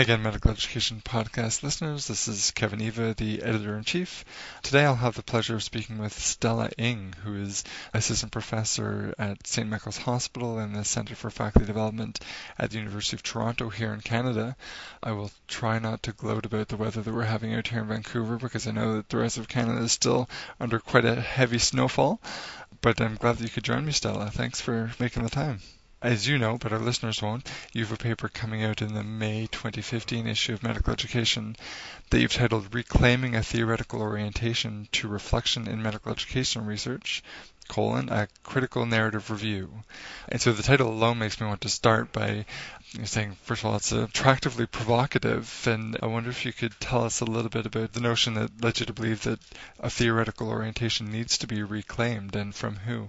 Hi again, Medical Education Podcast listeners. This is Kevin Eva, the Editor-in-Chief. Today I'll have the pleasure of speaking with Stella Ng, who is Assistant Professor at St. Michael's Hospital in the Centre for Faculty Development at the University of Toronto here in Canada. I will try not to gloat about the weather that we're having out here in Vancouver because I know that the rest of Canada is still under quite a heavy snowfall. But I'm glad that you could join me, Stella. Thanks for making the time. As you know, but our listeners won't, you have a paper coming out in the May 2015 issue of Medical Education that you've titled Reclaiming a Theoretical Orientation to Reflection in Medical Education Research, a critical narrative review. And so the title alone makes me want to start by saying, first of all, it's attractively provocative, and I wonder if you could tell us a little bit about the notion that led you to believe that a theoretical orientation needs to be reclaimed, and from who?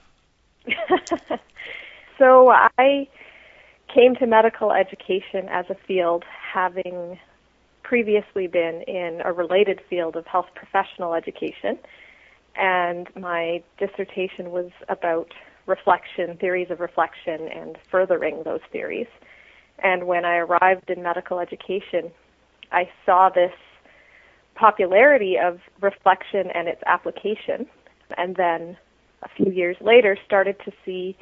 So I came to medical education as a field having previously been in a related field of health professional education, and my dissertation was about reflection, theories of reflection, and furthering those theories. And when I arrived in medical education, I saw this popularity of reflection and its application, and then a few years later started to see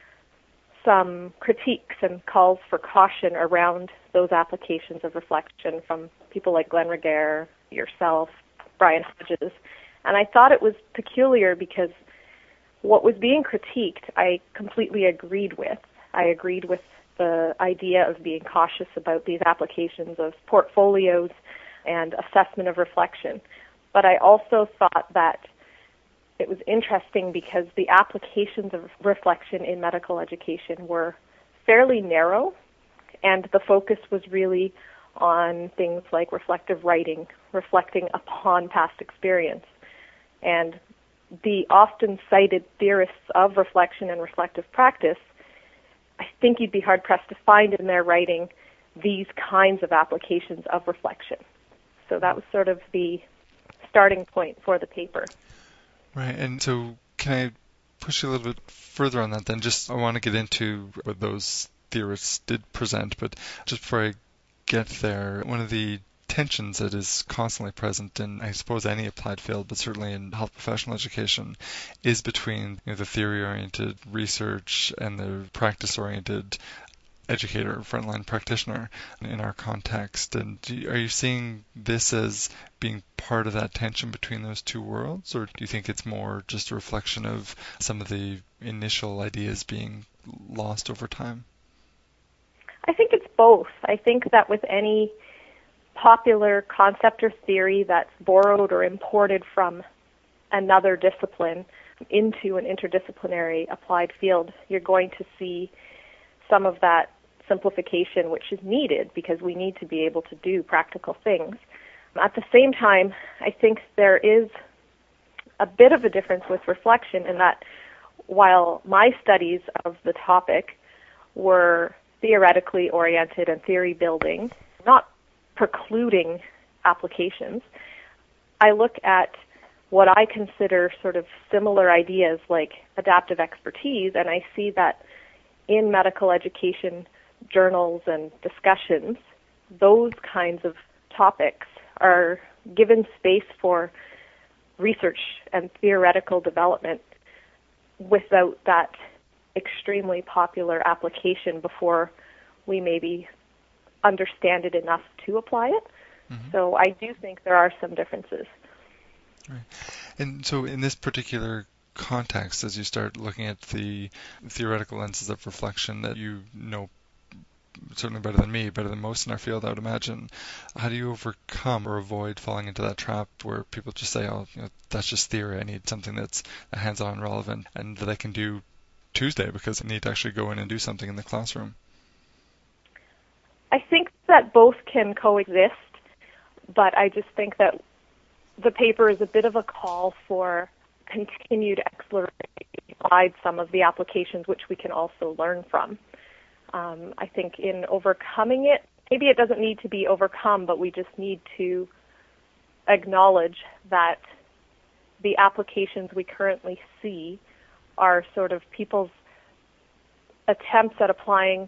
some critiques and calls for caution around those applications of reflection from people like Glenn Regehr, yourself, Brian Hodges. And I thought it was peculiar because what was being critiqued I completely agreed with. I agreed with the idea of being cautious about these applications of portfolios and assessment of reflection. But I also thought that it was interesting because the applications of reflection in medical education were fairly narrow, and the focus was really on things like reflective writing, reflecting upon past experience. And the often cited theorists of reflection and reflective practice, I think you'd be hard-pressed to find in their writing these kinds of applications of reflection. So that was sort of the starting point for the paper. Right, and so can I push you a little bit further on that then? I want to get into what those theorists did present, but just before I get there, one of the tensions that is constantly present in, I suppose, any applied field, but certainly in health professional education, is between the theory-oriented research and the practice-oriented educator, frontline practitioner in our context. And are you seeing this as being part of that tension between those two worlds, or do you think it's more just a reflection of some of the initial ideas being lost over time? I think it's both. I think that with any popular concept or theory that's borrowed or imported from another discipline into an interdisciplinary applied field, you're going to see some of that simplification which is needed because we need to be able to do practical things. At the same time, I think there is a bit of a difference with reflection in that while my studies of the topic were theoretically oriented and theory building, not precluding applications, I look at what I consider sort of similar ideas like adaptive expertise, and I see that in medical education journals and discussions, those kinds of topics are given space for research and theoretical development without that extremely popular application before we maybe understand it enough to apply it. Mm-hmm. So I do think there are some differences. Right. And so in this particular context, as you start looking at the theoretical lenses of reflection that you know certainly better than me, better than most in our field, I would imagine, how do you overcome or avoid falling into that trap where people just say, oh, that's just theory, I need something that's hands-on relevant and that I can do Tuesday because I need to actually go in and do something in the classroom? I think that both can coexist, but I just think that the paper is a bit of a call for continued exploration beside some of the applications which we can also learn from. I think in overcoming it, maybe it doesn't need to be overcome, but we just need to acknowledge that the applications we currently see are sort of people's attempts at applying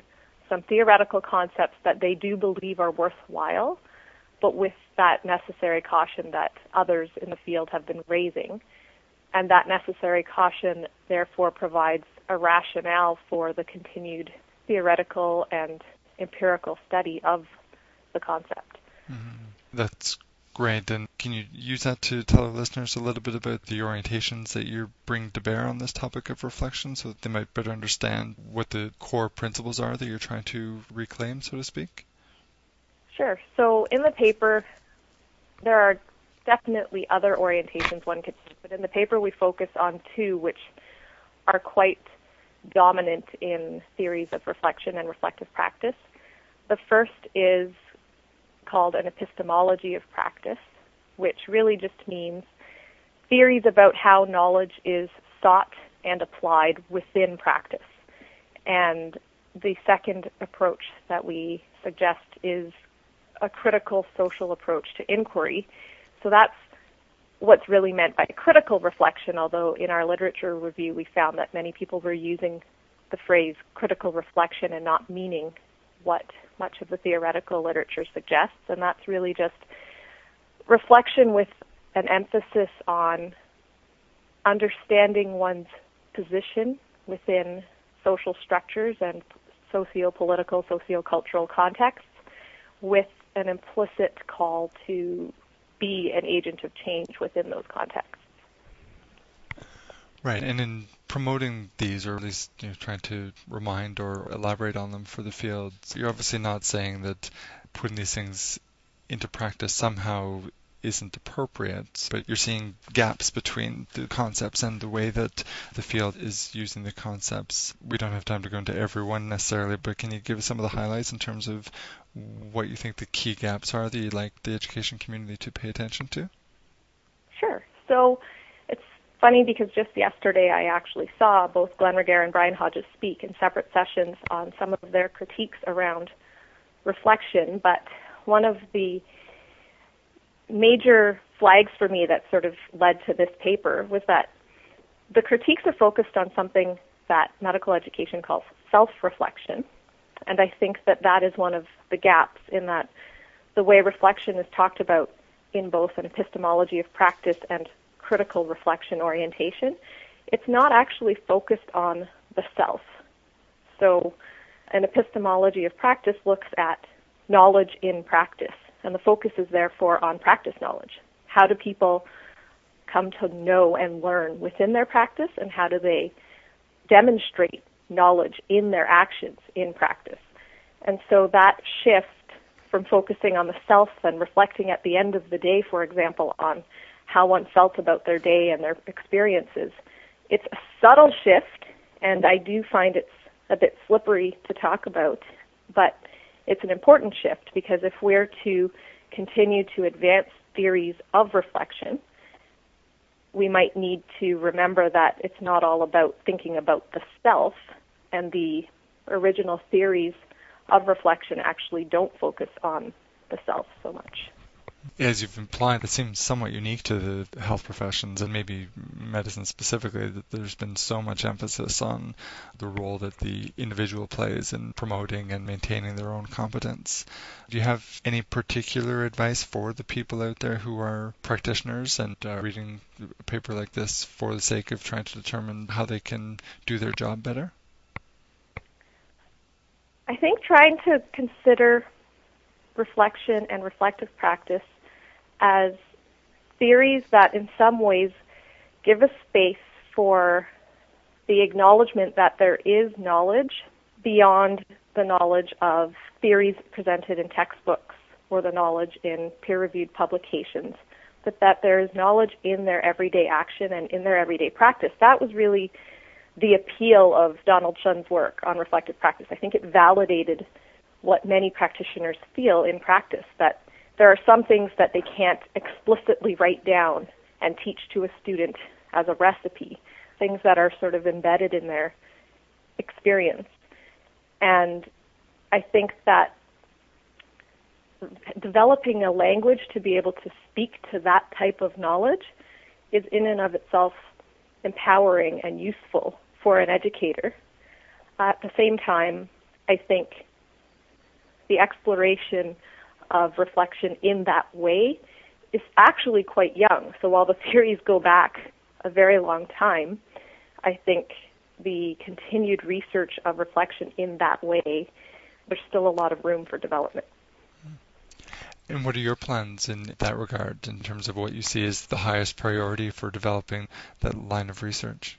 some theoretical concepts that they do believe are worthwhile, but with that necessary caution that others in the field have been raising. And that necessary caution, therefore, provides a rationale for the continued theoretical and empirical study of the concept. Mm-hmm. That's great. And can you use that to tell our listeners a little bit about the orientations that you bring to bear on this topic of reflection so that they might better understand what the core principles are that you're trying to reclaim, so to speak? Sure. So in the paper, there are definitely other orientations one could take, but in the paper we focus on two which are quite dominant in theories of reflection and reflective practice. The first is called an epistemology of practice, which really just means theories about how knowledge is sought and applied within practice. And the second approach that we suggest is a critical social approach to inquiry. So that's what's really meant by critical reflection, although in our literature review we found that many people were using the phrase critical reflection and not meaning what much of the theoretical literature suggests, and that's really just reflection with an emphasis on understanding one's position within social structures and socio-political, socio-cultural contexts with an implicit call to be an agent of change within those contexts. Right, and in promoting these, or at least trying to remind or elaborate on them for the field, you're obviously not saying that putting these things into practice somehow isn't appropriate, but you're seeing gaps between the concepts and the way that the field is using the concepts. We don't have time to go into every one necessarily, but can you give us some of the highlights in terms of what you think the key gaps are that you'd like the education community to pay attention to? Sure. So it's funny because just yesterday I actually saw both Glenn Regehr and Brian Hodges speak in separate sessions on some of their critiques around reflection, but one of the major flags for me that sort of led to this paper was that the critiques are focused on something that medical education calls self-reflection, and I think that that is one of the gaps in that the way reflection is talked about in both an epistemology of practice and critical reflection orientation, it's not actually focused on the self. So an epistemology of practice looks at knowledge in practice, and the focus is therefore on practice knowledge. How do people come to know and learn within their practice, and how do they demonstrate knowledge in their actions in practice? And so that shift from focusing on the self and reflecting at the end of the day, for example, on how one felt about their day and their experiences, it's a subtle shift, and I do find it's a bit slippery to talk about, but it's an important shift because if we're to continue to advance theories of reflection, we might need to remember that it's not all about thinking about the self, and the original theories of reflection actually don't focus on the self so much. As you've implied, it seems somewhat unique to the health professions and maybe medicine specifically that there's been so much emphasis on the role that the individual plays in promoting and maintaining their own competence. Do you have any particular advice for the people out there who are practitioners and reading a paper like this for the sake of trying to determine how they can do their job better? I think trying to consider reflection and reflective practice as theories that in some ways give a space for the acknowledgement that there is knowledge beyond the knowledge of theories presented in textbooks or the knowledge in peer-reviewed publications, but that there is knowledge in their everyday action and in their everyday practice. That was really the appeal of Donald Shun's work on reflective practice. I think it validated what many practitioners feel in practice, that there are some things that they can't explicitly write down and teach to a student as a recipe, things that are sort of embedded in their experience. And I think that developing a language to be able to speak to that type of knowledge is in and of itself empowering and useful for an educator. At the same time, I think the exploration of reflection in that way is actually quite young. So while the theories go back a very long time, I think the continued research of reflection in that way, there's still a lot of room for development. And what are your plans in that regard, in terms of what you see as the highest priority for developing that line of research?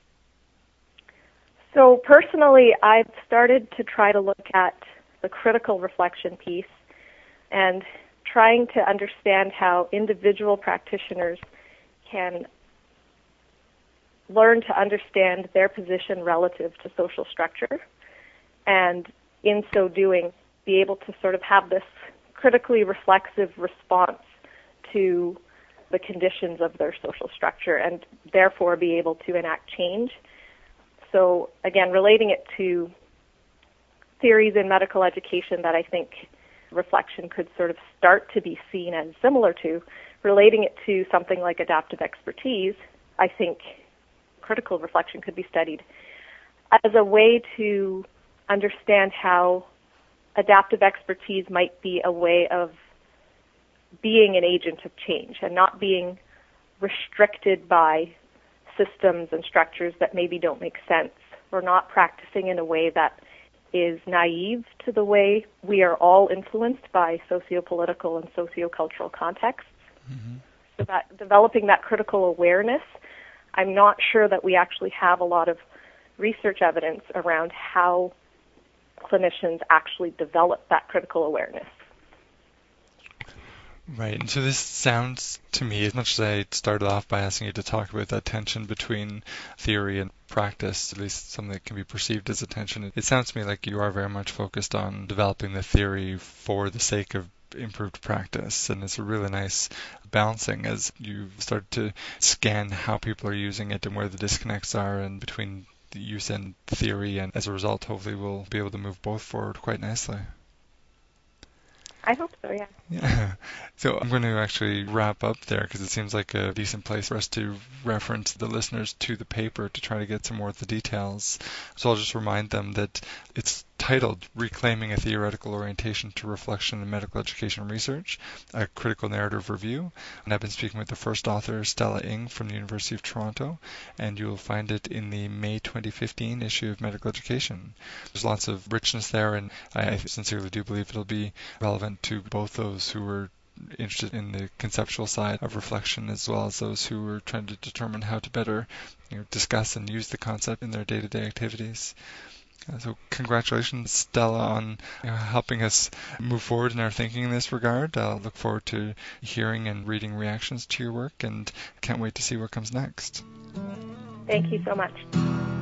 So personally, I've started to try to look at the critical reflection piece and trying to understand how individual practitioners can learn to understand their position relative to social structure, and in so doing, be able to sort of have this critically reflexive response to the conditions of their social structure and therefore be able to enact change. So again, relating it to theories in medical education that I think reflection could sort of start to be seen as similar to, relating it to something like adaptive expertise, I think critical reflection could be studied as a way to understand how adaptive expertise might be a way of being an agent of change and not being restricted by systems and structures that maybe don't make sense, or not practicing in a way that is naive to the way we are all influenced by socio-political and socio-cultural contexts. Mm-hmm. So that developing that critical awareness, I'm not sure that we actually have a lot of research evidence around how clinicians actually develop that critical awareness. Right, and so this sounds to me, as much as I started off by asking you to talk about that tension between theory and practice, at least something that can be perceived as a tension, it sounds to me like you are very much focused on developing the theory for the sake of improved practice, and it's a really nice balancing as you start to scan how people are using it and where the disconnects are and between the use and theory, and as a result hopefully we'll be able to move both forward quite nicely. I hope so, yeah. Yeah. So I'm going to actually wrap up there because it seems like a decent place for us to reference the listeners to the paper to try to get some more of the details. So I'll just remind them that it's titled Reclaiming a Theoretical Orientation to Reflection in Medical Education Research, a Critical Narrative Review. And I've been speaking with the first author, Stella Ing from the University of Toronto, and you'll find it in the May 2015 issue of Medical Education. There's lots of richness there, and I sincerely do believe it'll be relevant to both those who are interested in the conceptual side of reflection as well as those who are trying to determine how to better discuss and use the concept in their day-to-day activities. So congratulations, Stella, on helping us move forward in our thinking in this regard. I'll look forward to hearing and reading reactions to your work and can't wait to see what comes next. Thank you so much.